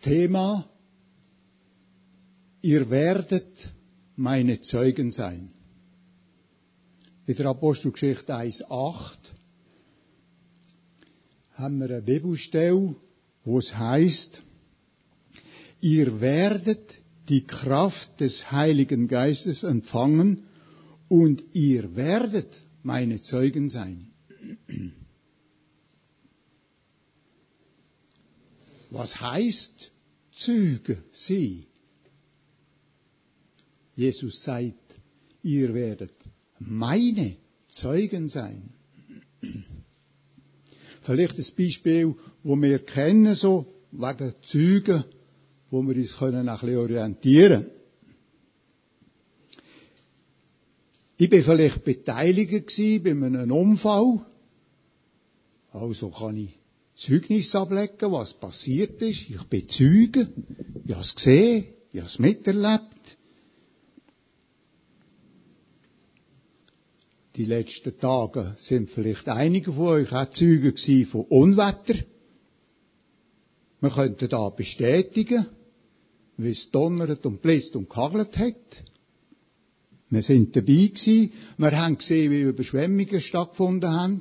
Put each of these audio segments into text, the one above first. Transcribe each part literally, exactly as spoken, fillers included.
Thema: Ihr werdet meine Zeugen sein. In der Apostelgeschichte eins acht haben wir eine Bibelstelle, wo es heißt: Ihr werdet die Kraft des Heiligen Geistes empfangen und ihr werdet meine Zeugen sein. Was heißt Zeuge sie? Jesus sagt, ihr werdet meine Zeugen sein. Vielleicht ein Beispiel, wo wir kennen, so wegen Zeugen, wo wir uns können ein bisschen orientieren können. Ich war vielleicht beteiligt bei einem Unfall. Also kann ich Zeugnis ablegen, was passiert ist. Ich bin Zeuge. Ich habe es gesehen. Ich habe es miterlebt. Die letzten Tage sind vielleicht einige von euch auch Zeugen gewesen von Unwetter. Wir könnten da bestätigen, wie es donnert und bläst und gehagelt hat. Wir sind dabei gewesen. Wir haben gesehen, wie Überschwemmungen stattgefunden haben.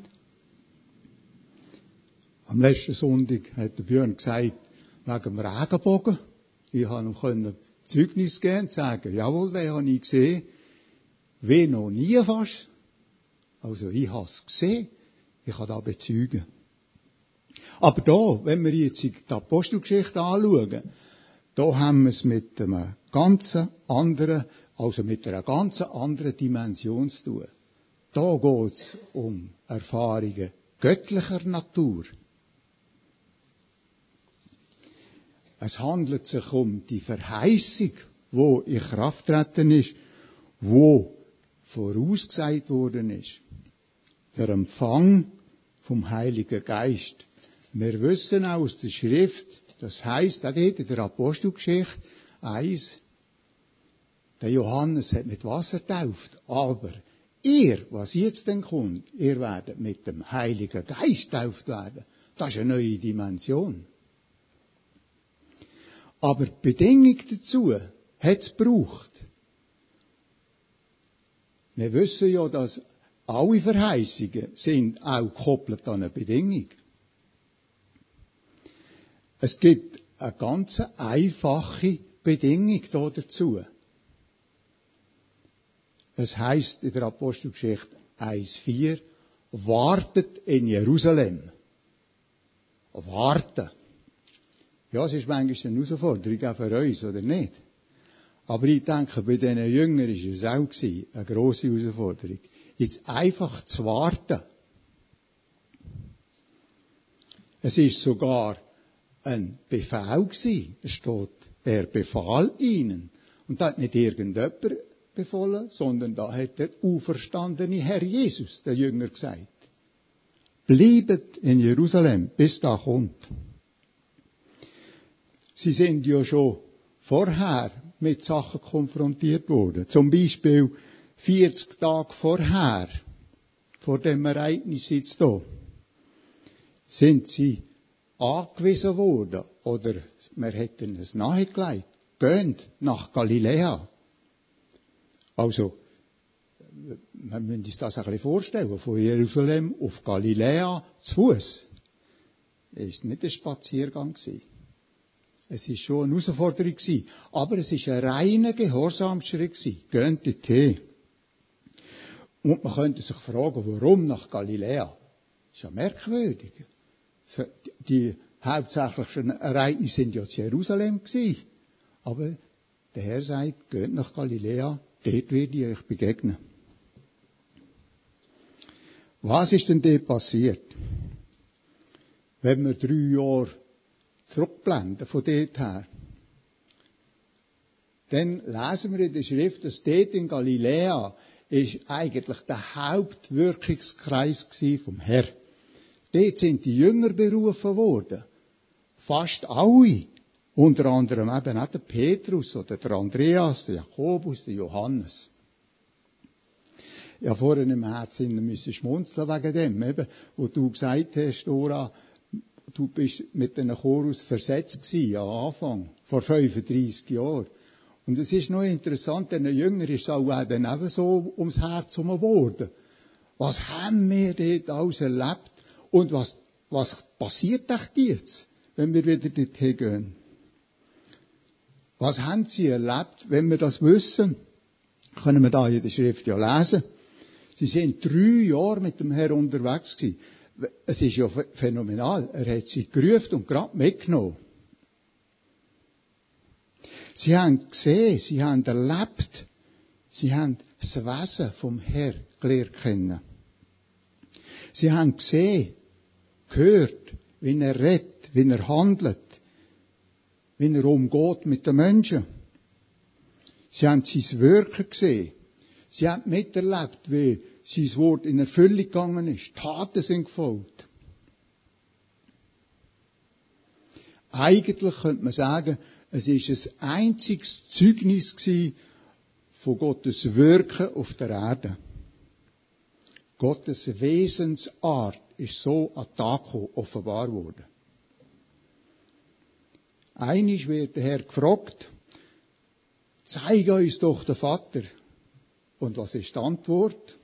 Am letzten Sonntag hat der Björn gesagt, wegen dem Regenbogen. Ich konnte ihm Zeugnis geben und sagen, jawohl, den habe ich gesehen. Wie noch nie fast. Also ich habe es gesehen. Ich kann da bezeugen. Aber da, wenn wir jetzt die Apostelgeschichte anschauen, da haben wir es mit einem ganz anderen, also mit einer ganz anderen Dimension zu tun. Da geht es um Erfahrungen göttlicher Natur. Es handelt sich um die Verheißung, wo in Kraft getreten ist, wo vorausgesagt worden ist. Der Empfang vom Heiligen Geist. Wir wissen auch aus der Schrift, das heisst, auch dort in der Apostelgeschichte eins, der Johannes hat mit Wasser getauft, aber ihr, was jetzt denn kommt, ihr werdet mit dem Heiligen Geist getauft werden. Das ist eine neue Dimension. Aber die Bedingung dazu hat es gebraucht. Wir wissen ja, dass alle Verheißungen sind auch gekoppelt an eine Bedingung. Es gibt eine ganz einfache Bedingung da dazu. Es heisst in der Apostelgeschichte eins vier, wartet in Jerusalem. Warten. Ja, es ist manchmal eine Herausforderung, auch für uns, oder nicht? Aber ich denke, bei diesen Jüngern war es auch gewesen, eine grosse Herausforderung. Jetzt einfach zu warten. Es ist sogar ein Befehl gewesen. Es steht, er befahl ihnen. Und da hat nicht irgendjemand befohlen, sondern da hat der auferstandene Herr Jesus, der Jünger, gesagt. Bleibet in Jerusalem, bis da kommt. Sie sind ja schon vorher mit Sachen konfrontiert worden. Zum Beispiel vierzig Tage vorher, vor dem Ereignis jetzt hier, sind sie angewiesen worden, oder wir hätten es nahegelegt, geht nach Galiläa. Also, wir müssen uns das ein bisschen vorstellen, von Jerusalem auf Galiläa zu Fuß. Es war nicht ein Spaziergang gewesen. Es war schon eine Herausforderung gewesen. Aber es war ein reiner Gehorsamsschritt gewesen. Geht dorthin. Und man könnte sich fragen, warum nach Galiläa? Das ist ja merkwürdig. Die hauptsächlichen Ereignisse sind ja zu Jerusalem gewesen. Aber der Herr sagt, geht nach Galiläa, dort werde ich euch begegnen. Was ist denn dort passiert? Wenn wir drei Jahre zurückblenden von dort her, dann lesen wir in der Schrift, dass dort in Galiläa ist eigentlich der Hauptwirkungskreis vom Herrn. Dort sind die Jünger berufen worden. Fast alle. Unter anderem eben auch der Petrus oder der Andreas, der Jakobus, der Johannes. Ja, vorhin im Herzen müssen schmunzeln wegen dem, eben, wo du gesagt hast, Dora, du bist mit einem Chorus versetzt gewesen, am Anfang, vor fünfunddreissig Jahren. Und es ist noch interessant, den Jünger ist auch dann eben so ums Herz geworden. Was haben wir dort alles erlebt? Und was, was passiert echt jetzt, wenn wir wieder dorthin gehen? Was haben sie erlebt? Wenn wir das wissen, können wir da in der Schrift ja lesen. Sie sind drei Jahre mit dem Herrn unterwegs gewesen. Es ist ja phänomenal. Er hat sie gerufen und gerade mitgenommen. Sie haben gesehen, sie haben erlebt, sie haben das Wesen vom Herrn gelernt kennen. Sie haben gesehen, gehört, wie er redet, wie er handelt, wie er umgeht mit den Menschen. Sie haben sein Wirken gesehen. Sie haben miterlebt, wie sein Wort in Erfüllung gegangen ist. Taten sind gefolgt. Eigentlich könnte man sagen, es ist ein einziges Zeugnis gewesen von Gottes Wirken auf der Erde. Gottes Wesensart ist so an den Tag gekommen, offenbar worden. Einmal wird der Herr gefragt, zeige uns doch den Vater. Und was ist die Antwort?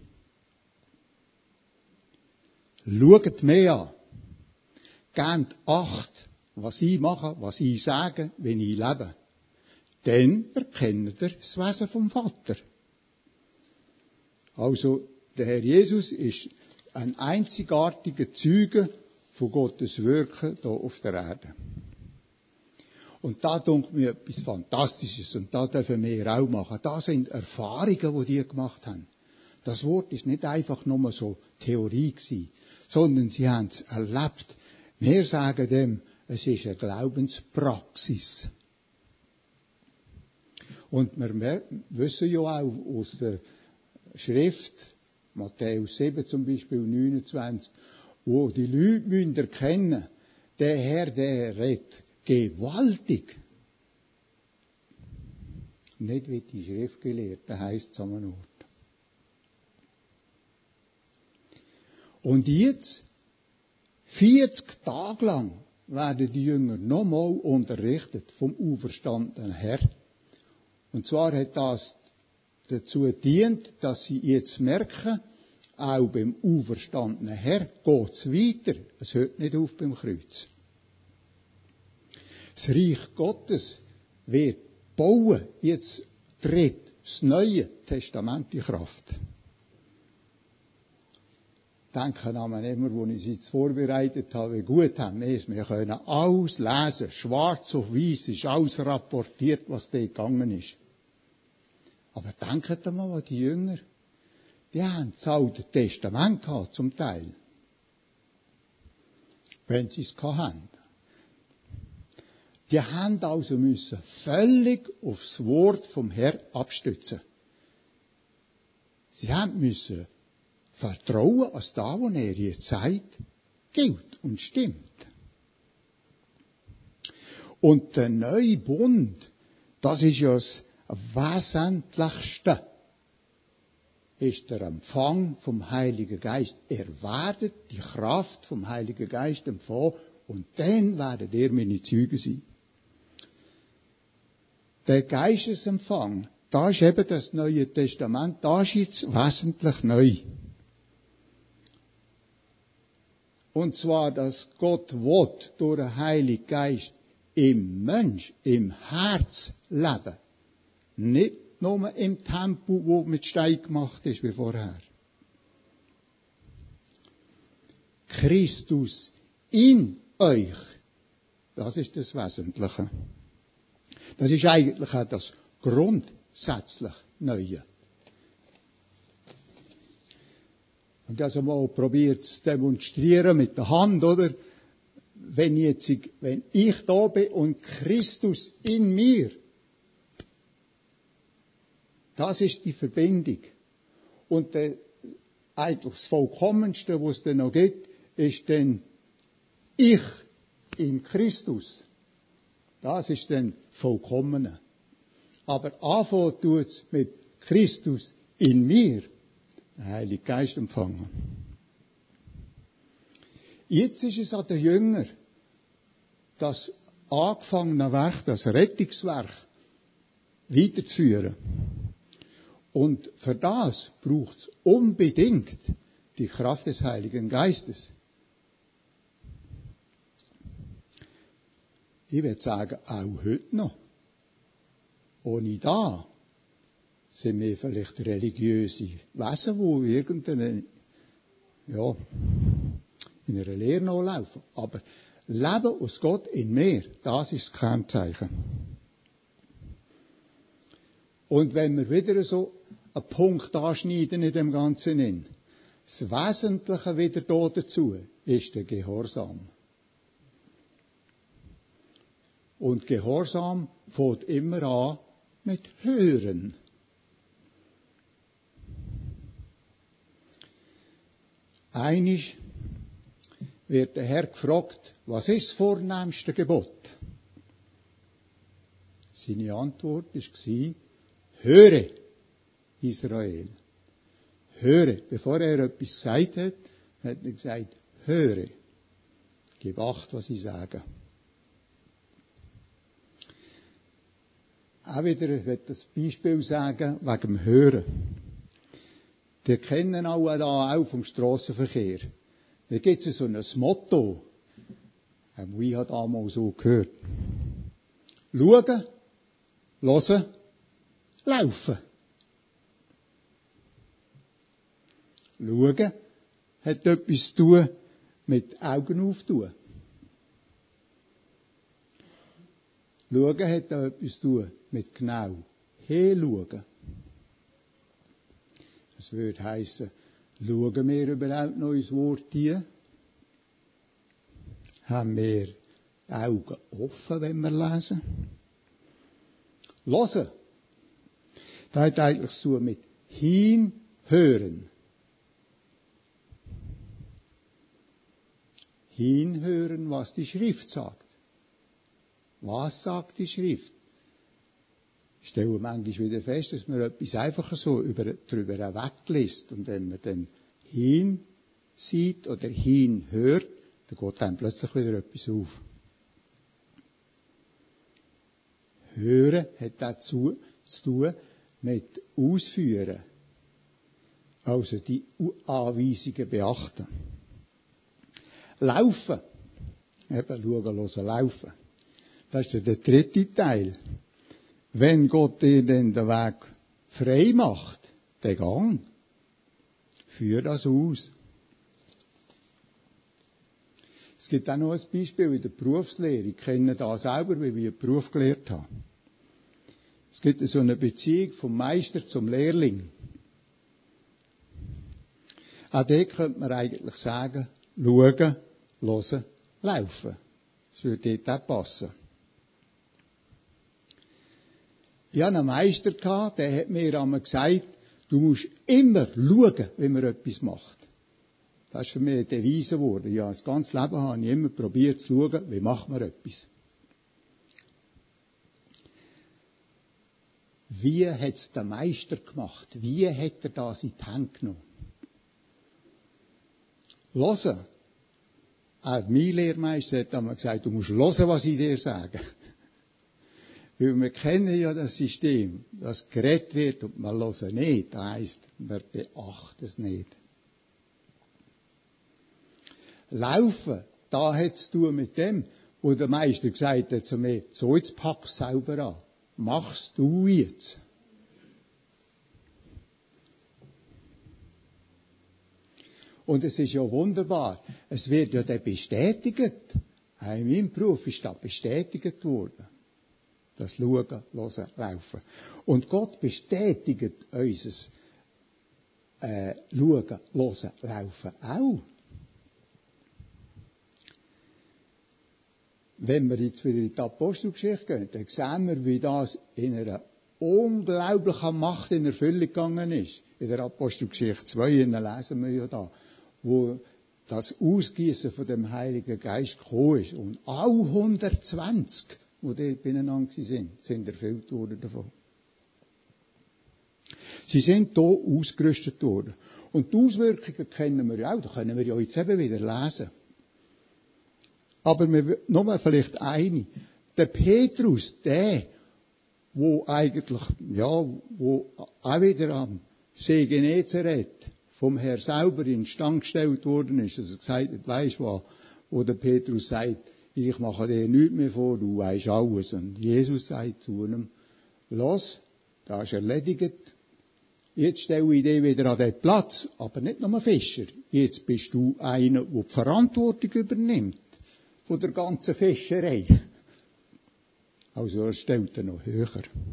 Schaut mich an. Gebt Acht, was ich mache, was ich sage, wenn ich lebe. Dann erkennt ihr das Wesen vom Vater. Also, der Herr Jesus ist ein einzigartiger Zeuge von Gottes Wirken hier auf der Erde. Und da denkt mir etwas Fantastisches und da dürfen wir auch machen. Das sind Erfahrungen, die die gemacht haben. Das Wort ist nicht einfach nur so Theorie gewesen, sondern sie haben es erlebt. Wir sagen dem, es ist eine Glaubenspraxis. Und wir wissen ja auch aus der Schrift, Matthäus sieben zum Beispiel, neunundzwanzig, wo die Leute müssen erkennen, der Herr, der redet gewaltig. Nicht wie die Schriftgelehrten heisst es an einem Ort. Und jetzt, vierzig Tage lang, werden die Jünger nochmal unterrichtet vom auferstandenen Herr. Und zwar hat das dazu gedient, dass sie jetzt merken, auch beim auferstandenen Herr geht es weiter. Es hört nicht auf beim Kreuz. Das Reich Gottes wird bauen. Jetzt tritt das Neue Testament in Kraft. Denken an mich immer, wo ich sie jetzt vorbereitet habe, wie gut haben wir es. Wir können alles lesen. Schwarz auf weiß ist alles rapportiert, was da gegangen ist. Aber denkt einmal an die Jünger. Die haben das Alte Testament gehabt, zum Teil. Wenn sie es gehabt haben. Die haben also müssen völlig aufs Wort vom Herrn abstützen. Sie haben müssen vertrauen, dass das, was er jetzt sagt, gilt und stimmt. Und der neue Bund, das ist ja das Wesentlichste, ist der Empfang vom Heiligen Geist. Ihr werdet die Kraft vom Heiligen Geist empfangen und dann werdet ihr meine Zeugen sein. Der Geistesempfang, da ist eben das Neue Testament, da ist jetzt wesentlich neu. Und zwar, dass Gott will, durch den Heiligen Geist im Mensch, im Herz leben. Nicht nur im Tempel, wo mit Stein gemacht ist wie vorher. Christus in euch, das ist das Wesentliche. Das ist eigentlich auch das grundsätzlich Neue. Und also mal probiert zu demonstrieren mit der Hand, oder? Wenn, jetzt, wenn ich da bin und Christus in mir, das ist die Verbindung. Und der, eigentlich das Vollkommenste, was es dann noch gibt, ist dann ich in Christus. Das ist dann Vollkommene. Aber anfangen tut es mit Christus in mir, den Heiligen Geist empfangen. Jetzt ist es an den Jüngern, das angefangene Werk, das Rettungswerk, weiterzuführen. Und für das braucht es unbedingt die Kraft des Heiligen Geistes. Ich würde sagen, auch heute noch. Ohne da sind wir vielleicht religiöse Wesen, die irgendeine, ja, in einer Lehre nachlaufen. Aber Leben aus Gott in mir, das ist das Kennzeichen. Und wenn wir wieder so einen Punkt anschneiden in dem Ganzen, das Wesentliche wieder da dazu ist der Gehorsam. Und Gehorsam fängt immer an mit Hören. Einisch wird der Herr gefragt, was ist das vornehmste Gebot? Seine Antwort war, höre, Israel. Höre. Bevor er etwas gesagt hat, hat er gesagt, höre. Gib Acht, was ich sage. Auch wieder, ich will das Beispiel sagen, wegen dem Hören. Die kennen alle da auch vom Strassenverkehr. Da gibt es so ein Motto. Auch ich habe damals so gehört. Schauen, hören, laufen. Schauen hat etwas zu tun mit Augen auftun. Schauen hat auch etwas zu tun mit genau hinschauen. Das würde heissen, schauen wir überhaupt noch ins Wort hier? Haben wir die Augen offen, wenn wir lesen? Hören. Das hat eigentlich zu tun mit hinhören. Hinhören, was die Schrift sagt. Was sagt die Schrift? Ich stelle manchmal wieder fest, dass man etwas einfach so über, darüber weglässt. Und wenn man dann hinsieht oder hinhört, dann geht einem plötzlich wieder etwas auf. Hören hat dazu zu tun mit Ausführen. Also die Anweisungen beachten. Laufen. Eben schauen, hören, laufen. Das ist der dritte Teil. Wenn Gott dir dann den Weg frei macht, den Gang, führ das aus. Es gibt auch noch ein Beispiel in der Berufslehre. Ich kenne das selber, weil ich einen Beruf gelehrt habe. Es gibt so eine Beziehung vom Meister zum Lehrling. Auch dort könnte man eigentlich sagen, schauen, hören, laufen. Das würde dort auch passen. Ich hatte einen Meister, der hat mir einmal gesagt, du musst immer schauen, wie man etwas macht. Das ist für mich eine Devise geworden. Ja, das ganze Leben habe ich immer probiert zu schauen, wie macht man etwas. Wie hat es der Meister gemacht? Wie hat er das in die Hand genommen? Hören. Auch mein Lehrmeister hat einmal gesagt, du musst hören, was ich dir sage. Weil wir kennen ja das System, dass geredet wird und man hört nicht. Das heisst, man beachtet es nicht. Laufen, da hat es zu tun mit dem, wo der Meister gesagt hat zu mir, so jetzt pack's sauber an. Machst du jetzt. Und es ist ja wunderbar. Es wird ja dann bestätigt. Auch in meinem Beruf ist das bestätigt worden. Das Schauen, Hören, Laufen. Und Gott bestätigt unser äh, Schauen, Hören, Laufen auch. Wenn wir jetzt wieder in die Apostelgeschichte gehen, dann sehen wir, wie das in einer unglaublichen Macht in Erfüllung gegangen ist. In der Apostelgeschichte zwei, lesen wir ja da, wo das Ausgießen von dem Heiligen Geist gekommen ist. Und alle hundertzwanzig, die dort beieinander sind, sind erfüllt worden davon. Sie sind hier ausgerüstet worden. Und die Auswirkungen kennen wir ja auch, da können wir ja jetzt eben wieder lesen. Aber wir, nur vielleicht eine. Der Petrus, der, wo eigentlich, ja, wo auch wieder am See Genezareth vom Herr selber in Stand gestellt worden ist, dass er gesagt hat, weisst was, wo der Petrus sagt, ich mache dir nichts mehr vor, du weisst alles. Und Jesus sagt zu ihm, los, das ist erledigt, jetzt stelle ich dich wieder an den Platz, aber nicht nur Fischer, jetzt bist du einer, der die Verantwortung übernimmt von der ganzen Fischerei. Also er stellt er noch höher.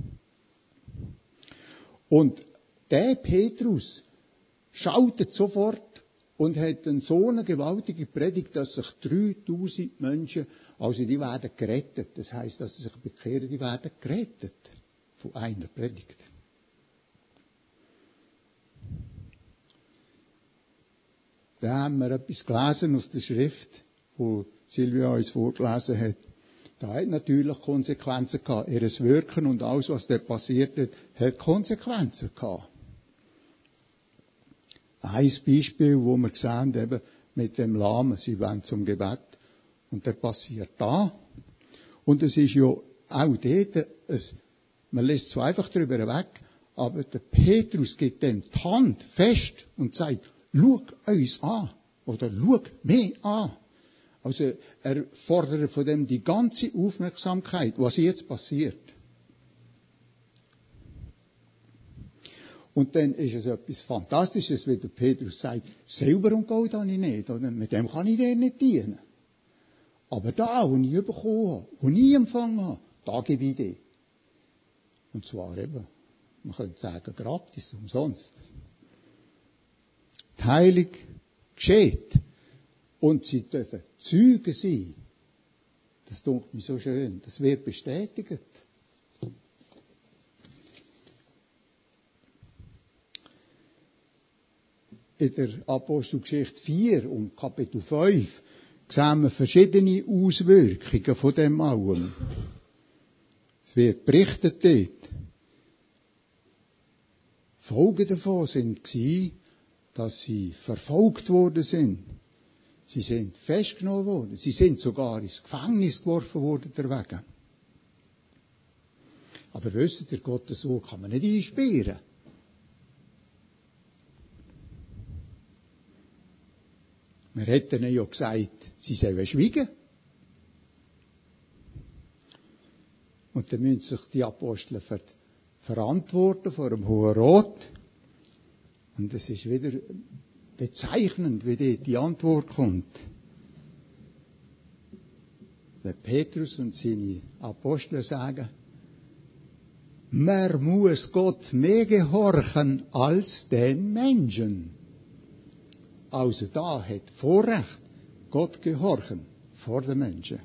Und der Petrus schautet sofort und hat dann so eine gewaltige Predigt, dass sich dreitausend Menschen, also die werden gerettet. Das heisst, dass sie sich bekehren, die werden gerettet von einer Predigt. Da haben wir etwas gelesen aus der Schrift, wo Silvia uns vorgelesen hat. Da hat natürlich Konsequenzen gehabt. Ihr Wirken und alles, was dort passiert hat, hat Konsequenzen gehabt. Ein Beispiel, wo wir sehen, eben mit dem Lahmen, sie wollen zum Gebet. Und dann passiert da. Und es ist ja auch dort, es, man lässt so einfach drüber weg, aber der Petrus gibt dem die Hand fest und sagt, schau uns an. Oder schau mich an. Also er fordert von dem die ganze Aufmerksamkeit, was jetzt passiert. Und dann ist es etwas Fantastisches, wie der Petrus sagt, Silber und Gold habe ich nicht, oder? Mit dem kann ich dir nicht dienen. Aber da, wo ich bekommen habe, wo ich empfangen habe, da gebe ich dir. Und zwar eben, man könnte sagen, gratis, umsonst. Die Heilung geschieht. Und sie dürfen Zeugen sein. Das tut mir so schön. Das wird bestätigt. In der Apostelgeschichte vier und Kapitel fünf sehen wir verschiedene Auswirkungen von dem allem. Es wird berichtet dort. Folgen davon sind gewesen, dass sie verfolgt worden sind. Sie sind festgenommen worden. Sie sind sogar ins Gefängnis geworfen worden deswegen. Aber wisst ihr, Gottes Wort kann man nicht einsperren. Wir hätten ihnen ja gesagt, sie sollen schweigen. Und dann müssen sich die Apostel ver- verantworten vor dem Hohen Rat. Und es ist wieder bezeichnend, wie dort die Antwort kommt. Der Petrus und seine Apostel sagen, man muss Gott mehr gehorchen als den Menschen. Also da hat Vorrecht Gott gehorchen vor den Menschen.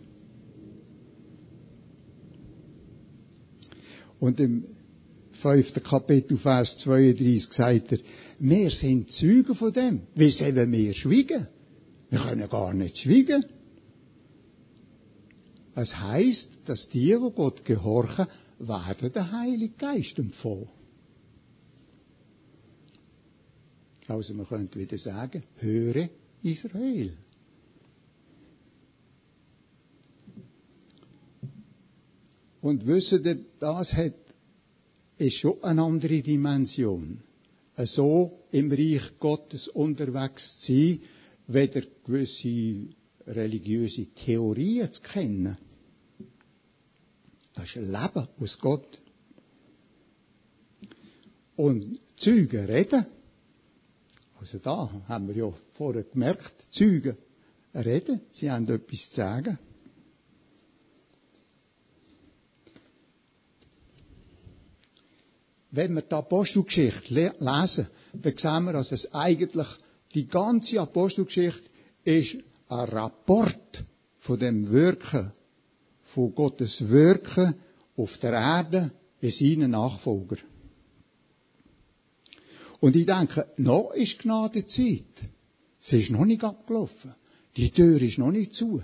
Und im fünften Kapitel, Vers zweiunddreißig, sagt er, wir sind Zeugen von dem. Wie sollen wir schweigen? Wir können gar nicht schweigen. Es heisst, dass die, die Gott gehorchen, werden den Heiligen Geist empfangen. Also man könnte wieder sagen, höre Israel. Und wisst ihr, das hat, ist schon eine andere Dimension. So im Reich Gottes unterwegs zu sein, weder gewisse religiöse Theorien zu kennen. Das ist ein Leben aus Gott. Und Zeugen reden. Also da haben wir ja vorher gemerkt, Zeugen reden, sie haben etwas zu sagen. Wenn wir die Apostelgeschichte lesen, dann sehen wir, dass es eigentlich, die ganze Apostelgeschichte ist ein Rapport von dem Wirken, von Gottes Wirken auf der Erde in seinen Nachfolger. Und ich denke, noch ist Gnadezeit. Sie ist noch nicht abgelaufen. Die Tür ist noch nicht zu.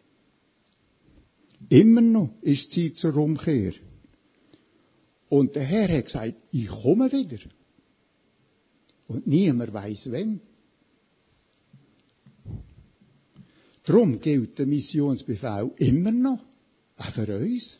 Immer noch ist Zeit zur Umkehr. Und der Herr hat gesagt, ich komme wieder. Und niemand weiss wann. Darum gilt der Missionsbefehl immer noch, auch für uns.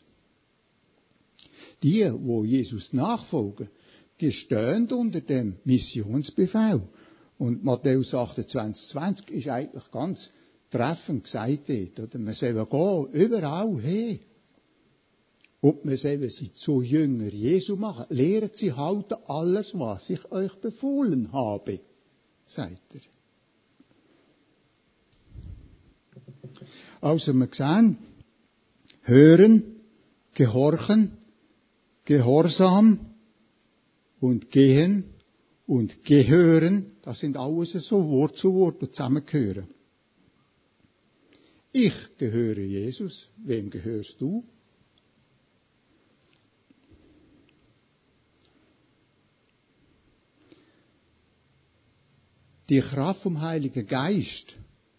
Die, wo Jesus nachfolgen, die stehen unter dem Missionsbefehl. Und Matthäus achtundzwanzig, zwanzig ist eigentlich ganz treffend gesagt dort, oder? Wir sollen gehen, überall hin. Und wir sollen sie zu Jünger Jesu machen. Lehrt sie halten alles, was ich euch befohlen habe, sagt er. Also wir sehen, hören, gehorchen, Gehorsam und Gehen und Gehören, das sind alles so Wort zu Wort und zusammengehören. Ich gehöre Jesus. Wem gehörst du? Die Kraft vom Heiligen Geist,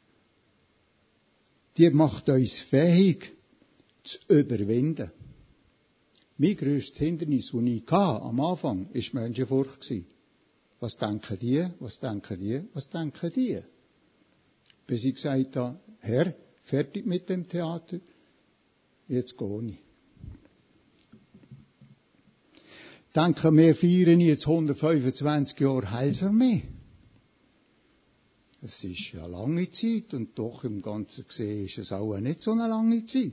die macht uns fähig, zu überwinden. Mein grösstes Hindernis, das ich hatte, am Anfang, war Menschenfurcht. Was denken die? Was denken die? Was denken die? Bis ich gesagt habe, Herr, fertig mit dem Theater, jetzt gehe ich. Denken wir feiern jetzt hundertfünfundzwanzig Jahre Heilsarmee. Es ist eine lange Zeit und doch im Ganzen gesehen ist es auch nicht so eine lange Zeit.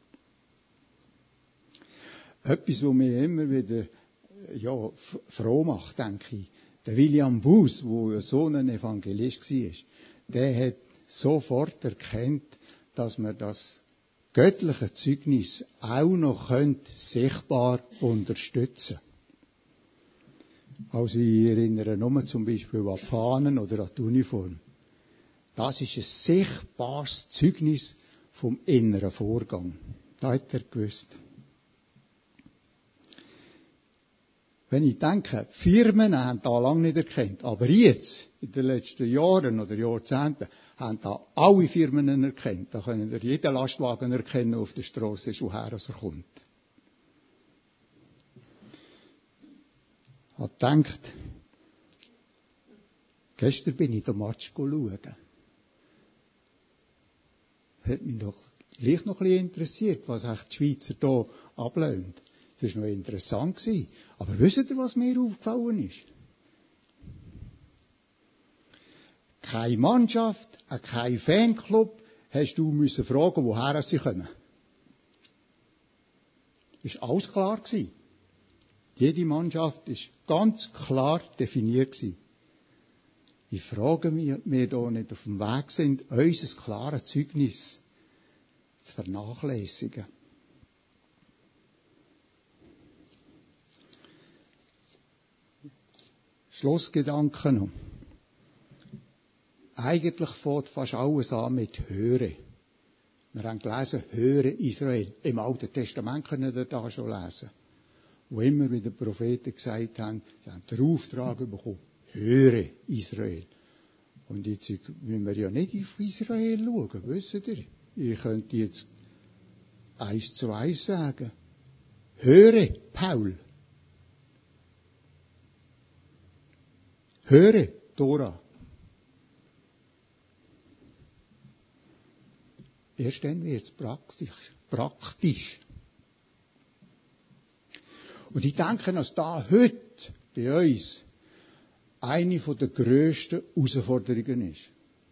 Etwas, was mich immer wieder ja, froh macht, denke ich. Der William Buß, der so ein Evangelist war, der hat sofort erkannt, dass man das göttliche Zeugnis auch noch sichtbar unterstützen könnte. Also ich erinnere nur zum Beispiel an die Fahnen oder an die Uniform. Das ist ein sichtbares Zeugnis vom inneren Vorgang. Das hat er gewusst. Wenn ich denke, Firmen haben da lange nicht erkannt, aber jetzt, in den letzten Jahren oder Jahrzehnten, haben da alle Firmen erkannt. Da können wir jeden Lastwagen erkennen, der auf der Straße ist, woher er kommt. Ich habe gedacht, gestern bin ich den Match schauen. Hat mich doch gleich noch ein bisschen interessiert, was echt die Schweizer hier ablehnt. Das war noch interessant. Aber wisst ihr, was mir aufgefallen ist? Keine Mannschaft, kein Fanclub, hast du müssen fragen, woher sie kommen. Das war alles klar. Jede Mannschaft war ganz klar definiert. Ich frage mich, ob wir hier nicht auf dem Weg sind, unser klares Zeugnis zu vernachlässigen. Schlussgedanken noch. Eigentlich fängt fast alles an mit Hören. Wir haben gelesen, Höre Israel. Im Alten Testament können wir das schon lesen. Wo immer wieder Propheten gesagt haben, sie haben den Auftrag bekommen, höre Israel. Und jetzt müssen wir ja nicht auf Israel schauen, wisst ihr? Ich könnte jetzt eins zu eins sagen. Höre Paul. Höre Tora. Erst dann wird es praktisch. praktisch. Und ich denke, dass da heute bei uns eine der grössten Herausforderungen ist.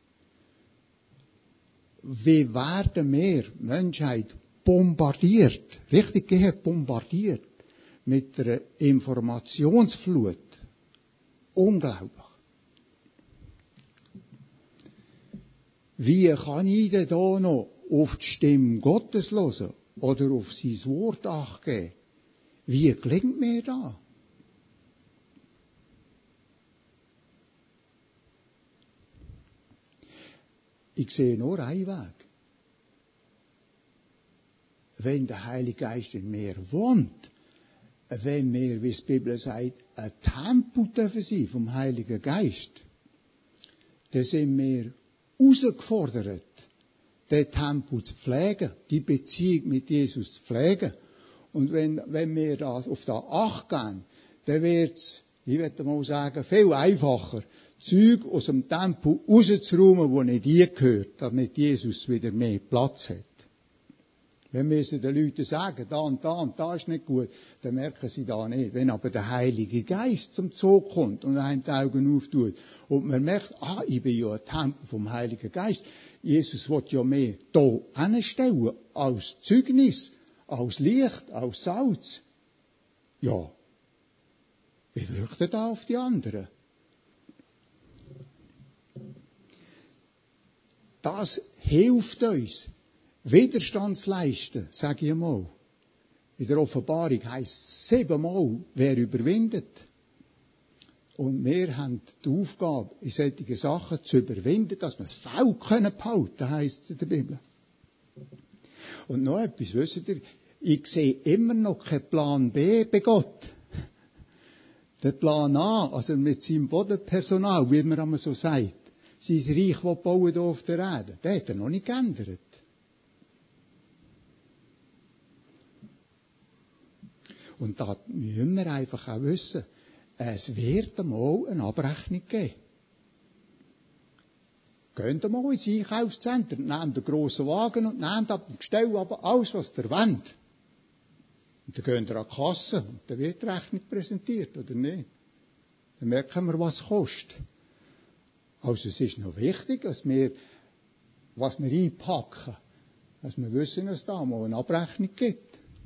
Wie werden wir, Menschheit, bombardiert, richtig gehört, bombardiert, mit einer Informationsflut. Unglaublich. Wie kann ich denn da noch auf die Stimme Gottes hören oder auf sein Wort Acht geben? Wie gelingt mir das? Ich sehe nur einen Weg. Wenn der Heilige Geist in mir wohnt, wenn wir, wie die Bibel sagt, ein Tempel dürfen sein vom Heiligen Geist, dann sind wir herausgefordert, den Tempel zu pflegen, die Beziehung mit Jesus zu pflegen. Und wenn, wenn wir das auf das Acht geben, dann wird es ich würde mal sagen, viel einfacher, Zeug aus dem Tempel rauszuräumen, wo nicht hingehört, damit Jesus wieder mehr Platz hat. Wenn wir es den Leuten sagen, da und da und da ist nicht gut, dann merken sie da nicht. Wenn aber der Heilige Geist zum Zug kommt und einem die Augen auftut und man merkt, ah, ich bin ja ein Tempel vom Heiligen Geist. Jesus will ja mehr da hinstellen, als Zeugnis, als Licht, als Salz. Ja, wie wirkt er da auf die anderen? Das hilft uns, Widerstand zu leisten, sage ich einmal. In der Offenbarung heisst es siebenmal, wer überwindet. Und wir haben die Aufgabe, in solchen Sachen zu überwinden, dass wir das Feld behalten können, heisst es in der Bibel. Und noch etwas, wisst ihr, ich sehe immer noch keinen Plan B bei Gott. Der Plan A, also mit seinem Bodenpersonal, wie man einmal so sagt, sein Reich, das bauen hier auf der Erde, den hat er noch nicht geändert. Und da müssen wir einfach auch wissen, es wird einmal eine Abrechnung geben. Geht einmal ins Einkaufszentrum, nehmt den grossen Wagen und nehmt ab dem Gestell aber alles, was ihr wollt. Und dann geht ihr an die Kasse und dann wird die Rechnung präsentiert, oder nicht? Dann merken wir, was es kostet. Also es ist noch wichtig, dass wir, was wir einpacken, dass wir wissen, dass es da mal eine Abrechnung gibt.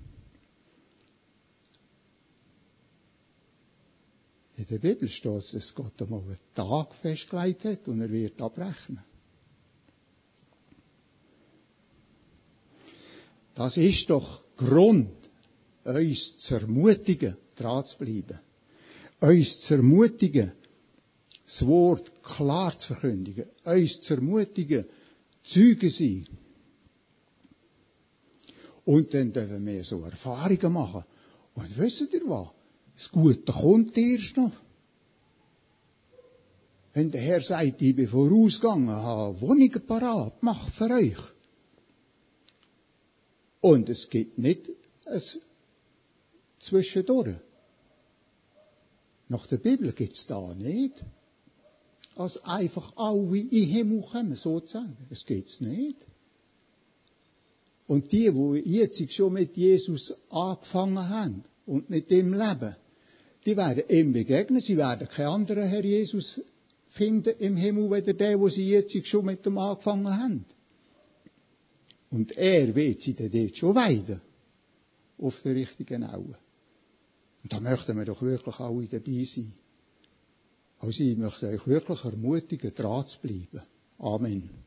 In der Bibel steht es, dass Gott einmal einen Tag festgelegt hat und er wird abrechnen. Das ist doch Grund, uns zu ermutigen, dran zu bleiben. Uns zu ermutigen, das Wort klar zu verkündigen. Uns zu ermutigen, Zeugen sein. Und dann dürfen wir so Erfahrungen machen. Und wisst ihr was? Das Gute kommt erst noch. Wenn der Herr sagt, ich bin vorausgegangen, habe Wohnungen parat, mach für euch. Und es gibt nicht ein Zwischendurch. Nach der Bibel gibt es da nicht. Als einfach alle in den Himmel kommen, sozusagen. Es gibt's nicht. Und die, die jetzt schon mit Jesus angefangen haben und mit ihm leben, die werden ihm begegnen. Sie werden keinen anderen Herr Jesus finden im Himmel, weder der, wo sie jetzt schon mit ihm angefangen haben. Und er wird sie dann dort schon weiden. Auf der richtigen Aue. Und da möchten wir doch wirklich alle dabei sein. Also ich möchte euch wirklich ermutigen, dran zu bleiben. Amen.